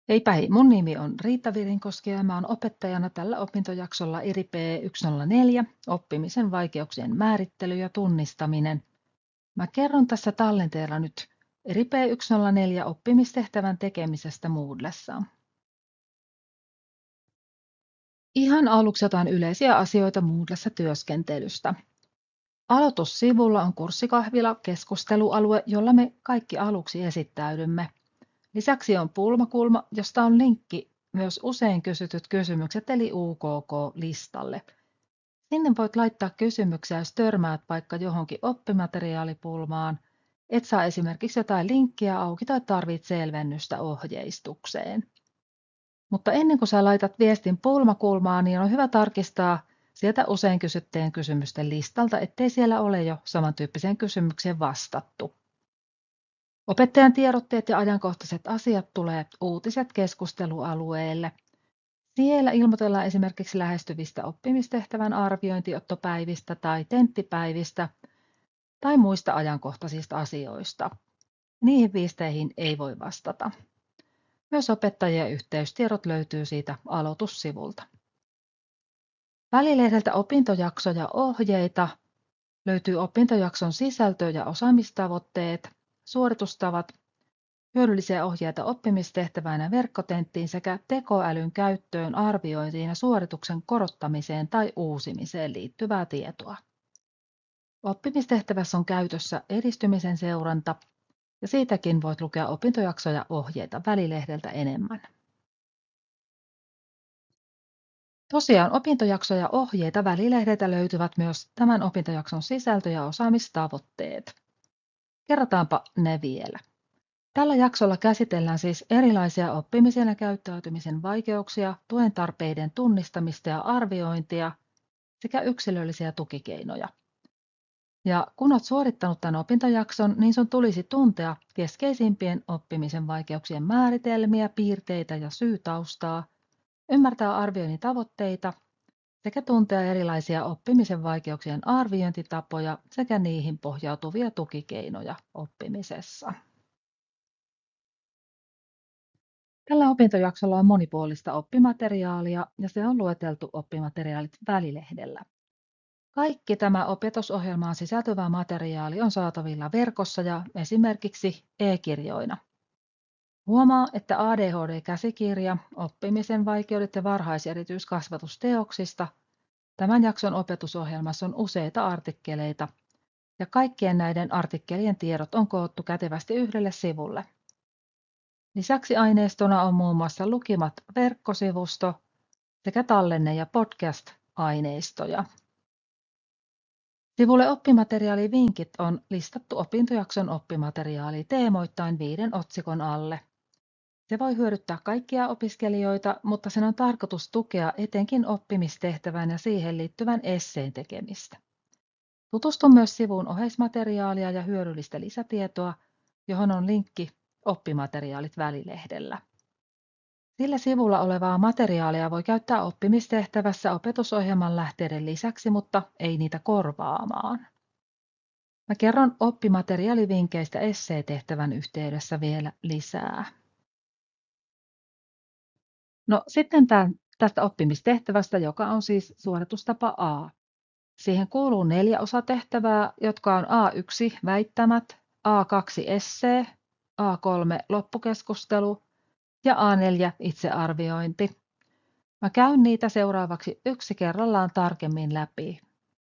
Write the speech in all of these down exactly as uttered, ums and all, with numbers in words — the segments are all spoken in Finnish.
Heipä hei, mun nimi on Riitta Virinkoski ja mä oon opettajana tällä opintojaksolla I R I P yksi nolla neljä, oppimisen vaikeuksien määrittely ja tunnistaminen. Mä kerron tässä tallenteella nyt I R I P yksi nolla neljä oppimistehtävän tekemisestä Moodlessa. Ihan aluksi jotain yleisiä asioita Moodlessa työskentelystä. Aloitussivulla on kurssikahvila keskustelualue, jolla me kaikki aluksi esittäydymme. Lisäksi on pulmakulma, josta on linkki myös usein kysytyt kysymykset eli U K K-listalle. Sinne voit laittaa kysymyksiä, jos törmäät vaikka johonkin oppimateriaalipulmaan, et saa esimerkiksi jotain linkkiä auki tai tarvit selvennystä ohjeistukseen. Mutta ennen kuin sä laitat viestin pulmakulmaan, niin on hyvä tarkistaa sieltä usein kysytteen kysymysten listalta, ettei siellä ole jo samantyyppiseen kysymykseen vastattu. Opettajan tiedotteet ja ajankohtaiset asiat tulee uutiset keskustelualueelle. Siellä ilmoitellaan esimerkiksi lähestyvistä oppimistehtävän arviointiottopäivistä tai tenttipäivistä tai muista ajankohtaisista asioista. Niihin viesteihin ei voi vastata. Myös opettajien yhteystiedot löytyy siitä aloitussivulta. Välilehdeltä opintojakso ja ohjeita löytyy opintojakson sisältö ja osaamistavoitteet, suoritustavat, hyödyllisiä ohjeita oppimistehtävään ja verkkotenttiin sekä tekoälyn käyttöön, arviointiin ja suorituksen korottamiseen tai uusimiseen liittyvää tietoa. Oppimistehtävässä on käytössä edistymisen seuranta ja siitäkin voit lukea opintojaksoja ohjeita välilehdeltä enemmän. Tosiaan opintojaksoja ohjeita välilehdeltä löytyvät myös tämän opintojakson sisältö ja osaamistavoitteet. Kerrotaanpa ne vielä. Tällä jaksolla käsitellään siis erilaisia oppimisen ja käyttäytymisen vaikeuksia, tuen tarpeiden tunnistamista ja arviointia sekä yksilöllisiä tukikeinoja. Ja kun olet suorittanut tämän opintojakson, niin sun tulisi tuntea keskeisimpien oppimisen vaikeuksien määritelmiä, piirteitä ja syytaustaa, ymmärtää arvioinnin tavoitteita sekä tuntea erilaisia oppimisen vaikeuksien arviointitapoja sekä niihin pohjautuvia tukikeinoja oppimisessa. Tällä opintojaksolla on monipuolista oppimateriaalia ja se on lueteltu oppimateriaalit välilehdellä. Kaikki tämä opetusohjelmaan sisältyvä materiaali on saatavilla verkossa ja esimerkiksi e-kirjoina. Huomaa, että A D H D-käsikirja, oppimisen vaikeudet ja varhaiserityiskasvatusteoksista tämän jakson opetusohjelmassa on useita artikkeleita ja kaikkien näiden artikkelien tiedot on koottu kätevästi yhdelle sivulle. Lisäksi aineistona on muun muassa Lukimat verkkosivusto sekä tallenne- ja podcast-aineistoja. Sivulle oppimateriaalivinkit on listattu opintojakson oppimateriaali teemoittain viiden otsikon alle. Se voi hyödyttää kaikkia opiskelijoita, mutta sen on tarkoitus tukea etenkin oppimistehtävän ja siihen liittyvän esseen tekemistä. Tutustu myös sivuun oheismateriaalia ja hyödyllistä lisätietoa, johon on linkki Oppimateriaalit välilehdellä. Sillä sivulla olevaa materiaalia voi käyttää oppimistehtävässä opetusohjelman lähteiden lisäksi, mutta ei niitä korvaamaan. Mä kerron oppimateriaalivinkkeistä esseetehtävän yhteydessä vielä lisää. No sitten tämän, tästä oppimistehtävästä, joka on siis suoritustapa A. Siihen kuuluu neljä osatehtävää, jotka on A yksi väittämät, A kaksi essee, A kolme loppukeskustelu ja A neljä itsearviointi. Mä käyn niitä seuraavaksi yksi kerrallaan tarkemmin läpi.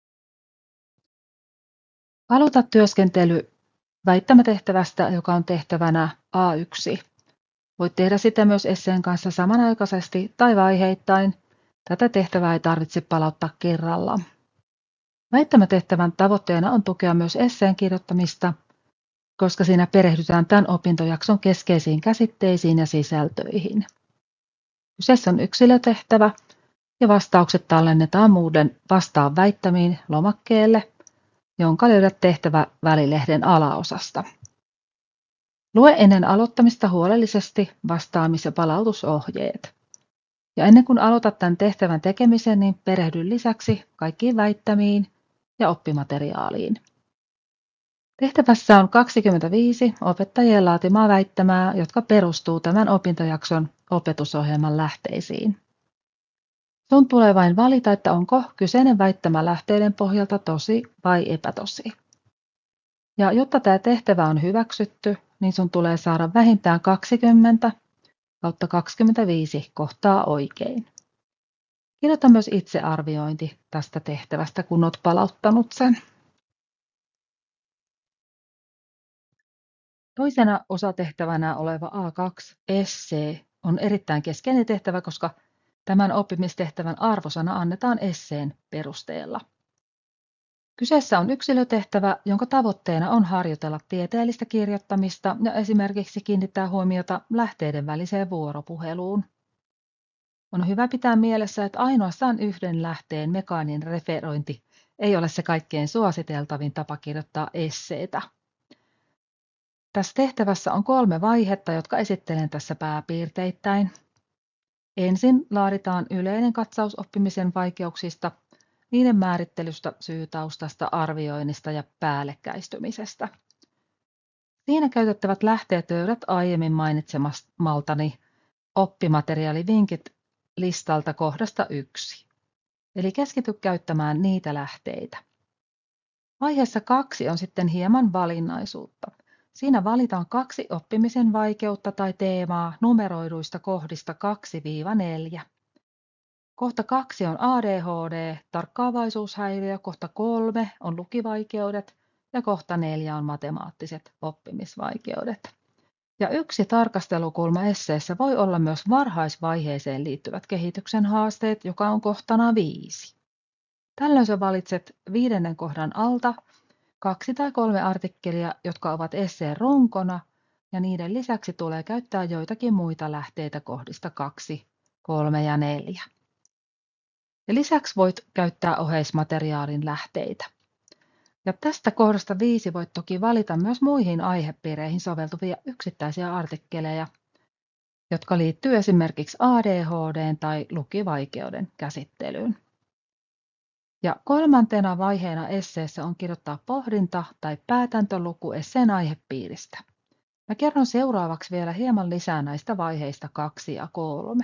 Aloita työskentely väittämätehtävästä, joka on tehtävänä A yksi. Voit tehdä sitä myös esseen kanssa samanaikaisesti tai vaiheittain. Tätä tehtävää ei tarvitse palauttaa kerralla. Väittämätehtävän tavoitteena on tukea myös esseen kirjoittamista, koska siinä perehdytään tämän opintojakson keskeisiin käsitteisiin ja sisältöihin. Kyseessä on yksilötehtävä ja vastaukset tallennetaan Moodlen vastaan väittämiin lomakkeelle, jonka löydät tehtävä välilehden alaosasta. Lue ennen aloittamista huolellisesti vastaamis- ja palautusohjeet. Ja ennen kuin aloitat tämän tehtävän tekemisen, niin perehdy lisäksi kaikkiin väittämiin ja oppimateriaaliin. Tehtävässä on kaksikymmentäviisi opettajien laatimaa väittämää, jotka perustuu tämän opintojakson opetusohjelman lähteisiin. Sun tulee vain valita, että onko kyseinen väittämä lähteiden pohjalta tosi vai epätosi. Ja jotta tämä tehtävä on hyväksytty, niin sun tulee saada vähintään kaksikymmentä kautta kaksikymmentäviisi kohtaa oikein. Kirjoita myös itsearviointi tästä tehtävästä, kun olet palauttanut sen. Toisena osatehtävänä oleva A kaksi essee on erittäin keskeinen tehtävä, koska tämän oppimistehtävän arvosana annetaan esseen perusteella. Kyseessä on yksilötehtävä, jonka tavoitteena on harjoitella tieteellistä kirjoittamista ja esimerkiksi kiinnittää huomiota lähteiden väliseen vuoropuheluun. On hyvä pitää mielessä, että ainoastaan yhden lähteen mekaaninen referointi ei ole se kaikkein suositeltavin tapa kirjoittaa esseetä. Tässä tehtävässä on kolme vaihetta, jotka esittelen tässä pääpiirteittäin. Ensin laaditaan yleinen katsaus oppimisen vaikeuksista, niiden määrittelystä, syytaustasta, arvioinnista ja päällekkäistymisestä. Siinä käytettävät lähteet löydät aiemmin mainitsemaltani oppimateriaalivinkit listalta kohdasta yksi. Eli keskity käyttämään niitä lähteitä. Vaiheessa kaksi on sitten hieman valinnaisuutta. Siinä valitaan kaksi oppimisen vaikeutta tai teemaa numeroiduista kohdista kaksi neljään. Kohta kaksi on A D H D, tarkkaavaisuushäiriö, kohta kolme on lukivaikeudet ja kohta neljä on matemaattiset oppimisvaikeudet. Ja yksi tarkastelukulma esseessä voi olla myös varhaisvaiheeseen liittyvät kehityksen haasteet, joka on kohtana viisi. Tällöin sä valitset viidennen kohdan alta kaksi tai kolme artikkelia, jotka ovat esseen runkona, ja niiden lisäksi tulee käyttää joitakin muita lähteitä kohdista kaksi, kolme ja neljä. Ja lisäksi voit käyttää oheismateriaalin lähteitä. Ja tästä kohdasta viisi voit toki valita myös muihin aihepiireihin soveltuvia yksittäisiä artikkeleja, jotka liittyy esimerkiksi A D H D:n tai lukivaikeuden käsittelyyn. Ja kolmantena vaiheena esseessä on kirjoittaa pohdinta tai päätäntöluku esseen aihepiiristä. Mä kerron seuraavaksi vielä hieman lisää näistä vaiheista kaksi ja kolme.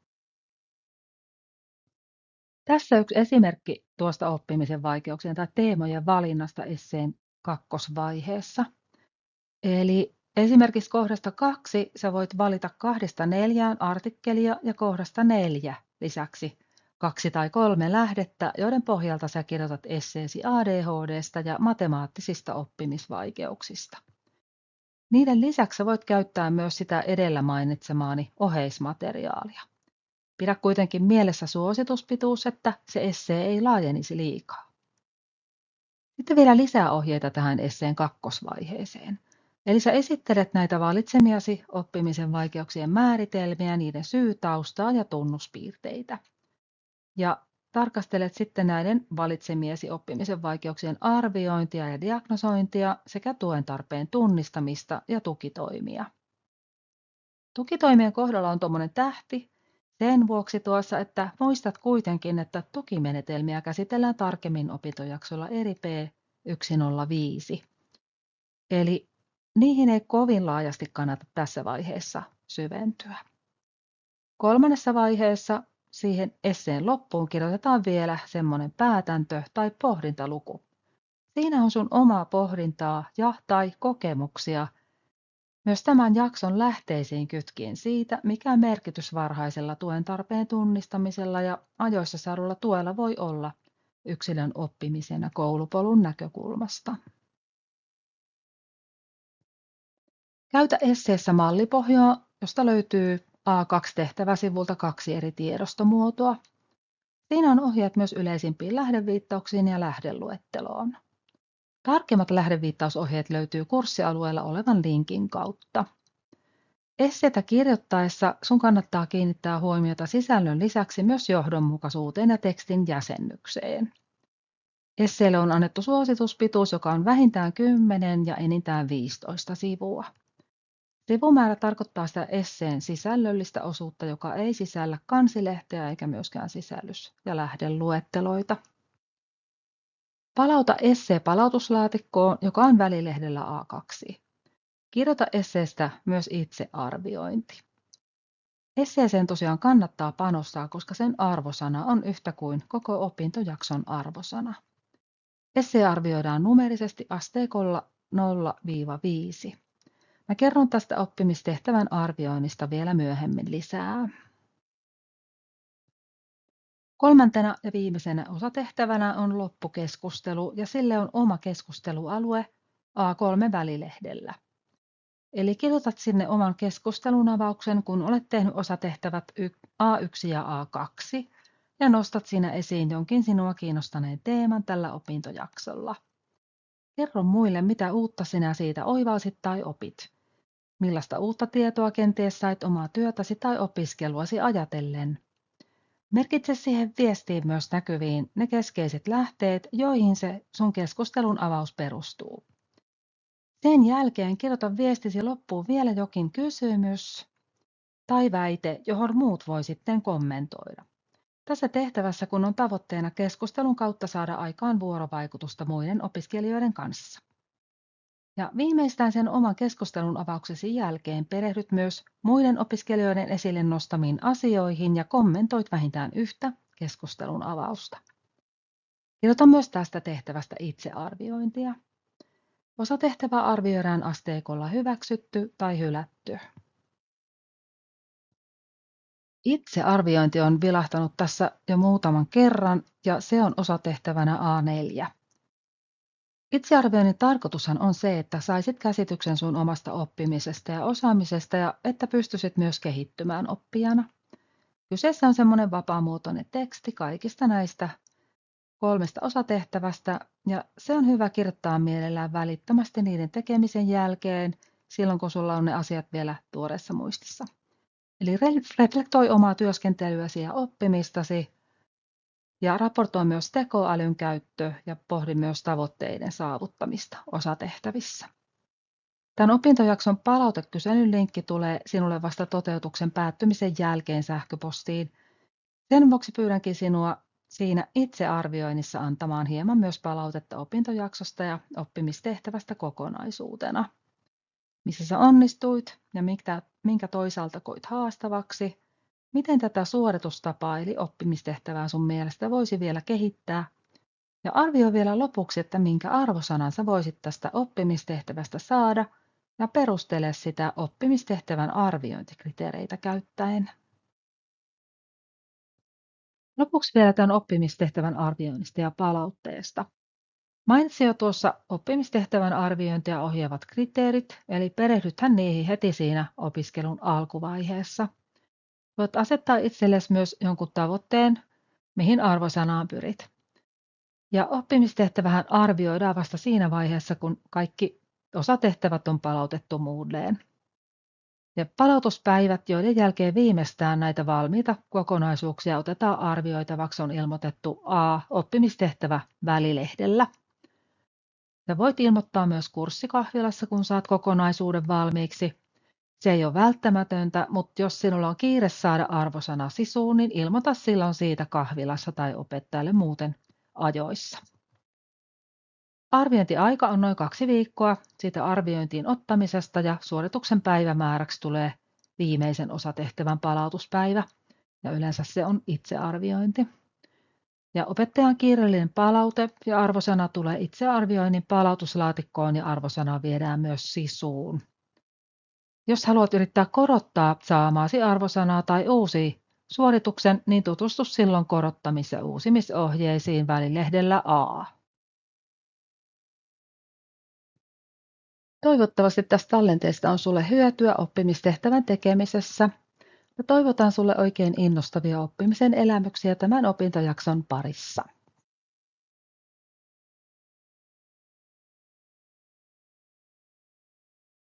Tässä yksi esimerkki tuosta oppimisen vaikeuksien tai teemojen valinnasta esseen kakkosvaiheessa. Eli esimerkiksi kohdasta kaksi sä voit valita kahdesta neljään artikkelia ja kohdasta neljä lisäksi kaksi tai kolme lähdettä, joiden pohjalta sä kirjoitat esseesi A D H D:stä ja matemaattisista oppimisvaikeuksista. Niiden lisäksi voit käyttää myös sitä edellä mainitsemaani oheismateriaalia. Pidä kuitenkin mielessä suosituspituus, että se essee ei laajenisi liikaa. Sitten vielä lisää ohjeita tähän esseen kakkosvaiheeseen. Eli sä esittelet näitä valitsemiasi oppimisen vaikeuksien määritelmiä, niiden syytaustaa ja tunnuspiirteitä. Ja tarkastelet sitten näiden valitsemiesi oppimisen vaikeuksien arviointia ja diagnosointia sekä tuen tarpeen tunnistamista ja tukitoimia. Tukitoimien kohdalla on tuommoinen tähti sen vuoksi tuossa, että muistat kuitenkin, että tukimenetelmiä käsitellään tarkemmin opintojaksolla eri P yksi nolla viisi. Eli niihin ei kovin laajasti kannata tässä vaiheessa syventyä. Kolmannessa vaiheessa siihen esseen loppuun kirjoitetaan vielä semmoinen päätäntö tai pohdintaluku. Siinä on sun omaa pohdintaa ja tai kokemuksia myös tämän jakson lähteisiin kytkien siitä, mikä merkitys varhaisella tuen tarpeen tunnistamisella ja ajoissa saadulla tuella voi olla yksilön oppimisen ja koulupolun näkökulmasta. Käytä esseessä mallipohjaa, josta löytyy A kaksi tehtäväsivulta kaksi eri tiedostomuotoa. Siinä on ohjeet myös yleisimpiin lähdeviittauksiin ja lähdeluetteloon. Tarkemmat lähdeviittausohjeet löytyy kurssialueella olevan linkin kautta. Esseitä kirjoittaessa sun kannattaa kiinnittää huomiota sisällön lisäksi myös johdonmukaisuuteen ja tekstin jäsennykseen. Esseelle on annettu suosituspituus, joka on vähintään kymmenen ja enintään viisitoista sivua. Sivumäärä tarkoittaa sitä esseen sisällöllistä osuutta, joka ei sisällä kansilehteä eikä myöskään sisällys- ja lähdeluetteloita. Palauta essee palautuslaatikkoon, joka on välilehdellä A kaksi. Kirjoita esseestä myös itsearviointi. Esseeseen tosiaan kannattaa panostaa, koska sen arvosana on yhtä kuin koko opintojakson arvosana. Essee arvioidaan numerisesti asteikolla nolla viisi. Mä kerron tästä oppimistehtävän arvioinnista vielä myöhemmin lisää. Kolmantena ja viimeisenä osatehtävänä on loppukeskustelu ja sille on oma keskustelualue A kolme välilehdellä. Eli kirjoitat sinne oman keskustelun avauksen, kun olet tehnyt osatehtävät A yksi ja A kaksi ja nostat siinä esiin jonkin sinua kiinnostaneen teeman tällä opintojaksolla. Kerro muille, mitä uutta sinä siitä oivalsit tai opit. Millaista uutta tietoa kenties sait omaa työtäsi tai opiskeluasi ajatellen. Merkitse siihen viestiin myös näkyviin ne keskeiset lähteet, joihin se sun keskustelun avaus perustuu. Sen jälkeen kirjoita viestisi loppuun vielä jokin kysymys tai väite, johon muut voi sitten kommentoida. Tässä tehtävässä kun on tavoitteena keskustelun kautta saada aikaan vuorovaikutusta muiden opiskelijoiden kanssa. Ja viimeistään sen oman keskustelun avauksesi jälkeen perehdyt myös muiden opiskelijoiden esille nostamiin asioihin ja kommentoit vähintään yhtä keskustelun avausta. Kirjoita myös tästä tehtävästä itsearviointia. Osatehtävä arvioidaan asteikolla hyväksytty tai hylätty. Itsearviointi on vilahtanut tässä jo muutaman kerran ja se on osatehtävänä A neljä. Itsearvioinnin tarkoitushan on se, että saisit käsityksen sun omasta oppimisesta ja osaamisesta ja että pystyisit myös kehittymään oppijana. Kyseessä on semmoinen vapaamuotoinen teksti kaikista näistä kolmesta osatehtävästä ja se on hyvä kirjoittaa mielellään välittömästi niiden tekemisen jälkeen silloin, kun sulla on ne asiat vielä tuoreessa muistissa. Eli reflektoi omaa työskentelyäsi ja oppimistasi ja raportoi myös tekoälyn käyttö ja pohdi myös tavoitteiden saavuttamista osatehtävissä. Tämän opintojakson palautekyselyn linkki tulee sinulle vasta toteutuksen päättymisen jälkeen sähköpostiin. Sen vuoksi pyydänkin sinua siinä itsearvioinnissa antamaan hieman myös palautetta opintojaksosta ja oppimistehtävästä kokonaisuutena. Missä sä onnistuit ja minkä, minkä toisaalta koit haastavaksi, miten tätä suoritustapaa eli oppimistehtävää sun mielestä voisi vielä kehittää ja arvioi vielä lopuksi, että minkä arvosanan sä voisit tästä oppimistehtävästä saada ja perustele sitä oppimistehtävän arviointikriteereitä käyttäen. Lopuksi vielä tämän oppimistehtävän arvioinnista ja palautteesta. Mainitsin jo tuossa oppimistehtävän arviointia ohjaavat kriteerit, eli perehdythän niihin heti siinä opiskelun alkuvaiheessa. Voit asettaa itsellesi myös jonkun tavoitteen, mihin arvosanaan pyrit. Ja oppimistehtävähän arvioidaan vasta siinä vaiheessa, kun kaikki osatehtävät on palautettu Moodleen. Ja palautuspäivät, joiden jälkeen viimeistään näitä valmiita kokonaisuuksia otetaan arvioitavaksi, on ilmoitettu A. Oppimistehtävä välilehdellä. Ja voit ilmoittaa myös kurssikahvilassa, kun saat kokonaisuuden valmiiksi. Se ei ole välttämätöntä, mutta jos sinulla on kiire saada arvosana sisuun, niin ilmoita silloin siitä kahvilassa tai opettajalle muuten ajoissa. Arviointiaika on noin kaksi viikkoa siitä arviointiin ottamisesta ja suorituksen päivämääräksi tulee viimeisen osatehtävän palautuspäivä ja yleensä se on itsearviointi. Ja opettajan kiireellinen palaute ja arvosana tulee itsearvioinnin palautuslaatikkoon ja arvosana viedään myös sisuun. Jos haluat yrittää korottaa saamaasi arvosanaa tai uusia suorituksen, niin tutustu silloin korottamis- ja uusimisohjeisiin välilehdellä A. Toivottavasti tästä tallenteesta on sulle hyötyä oppimistehtävän tekemisessä ja toivotan sulle oikein innostavia oppimisen elämyksiä tämän opintojakson parissa.